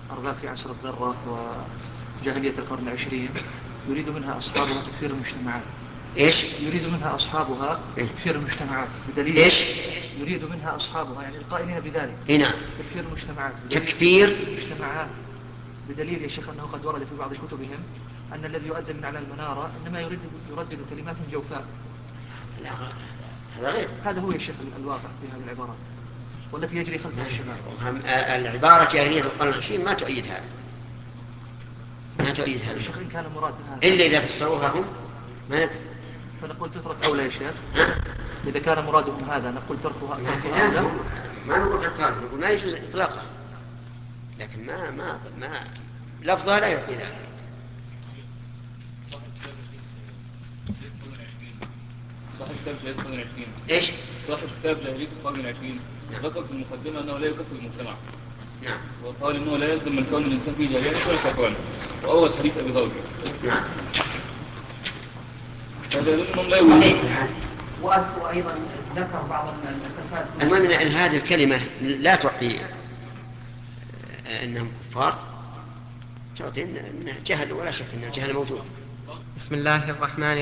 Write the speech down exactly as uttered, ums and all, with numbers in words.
أرغام في عصر الذرة وجاهلية القرن العشرين يريد منها أصحابها تكفير المجتمعات. إيش؟ يريد منها أصحابها تكفير المجتمعات بدليل إيش؟ يريد منها أصحابها يعني القائلين بذلك هنا تكفير المجتمعات تكفير المجتمعات بدليل يا شيخ أنه قد ورد في بعض كتبهم أن الذي يؤذن من على المنارة إنما يريد يردد كلمات جوفاء. لا هذا غير. هذا هو يا شيخ الواقع في هذه العبارات والتي يجري خلفها الشباب. العبارة جاهلية القرن العشرين ما تؤيد هذا، ما تؤيد هذا الشيخ إن كان مراد هذا إلا إذا فسروها هم ما ندري. فنقول تترك أولى يا شيخ. إذا كان مرادهم هذا نقول تركها لا أولى. ما نقول تركها، نقول ما يجوز إطلاقها، لكن ما ما ما لفظها لا يعطي ذلك. صاحب كتاب جاهلية القرن العشرين. إيش؟ صاحب كتاب جاهلية القرن العشرين ذكر في المقدمة أنه لا يكفر المجتمع. نعم. وقال أنه لا يلزم من كون الإنسان فيه جاهلية ولا كفران. وأول حديث أبي ذر. نعم. هذا يدل أنهم لا صحيح. يؤمنون. وأيضا ذكر بعض الفساد. المهم أن هذه الكلمة لا تعطي أنهم كفار، تعطي أن جهل، ولا شك أن الجهل موجود. بسم الله الرحمن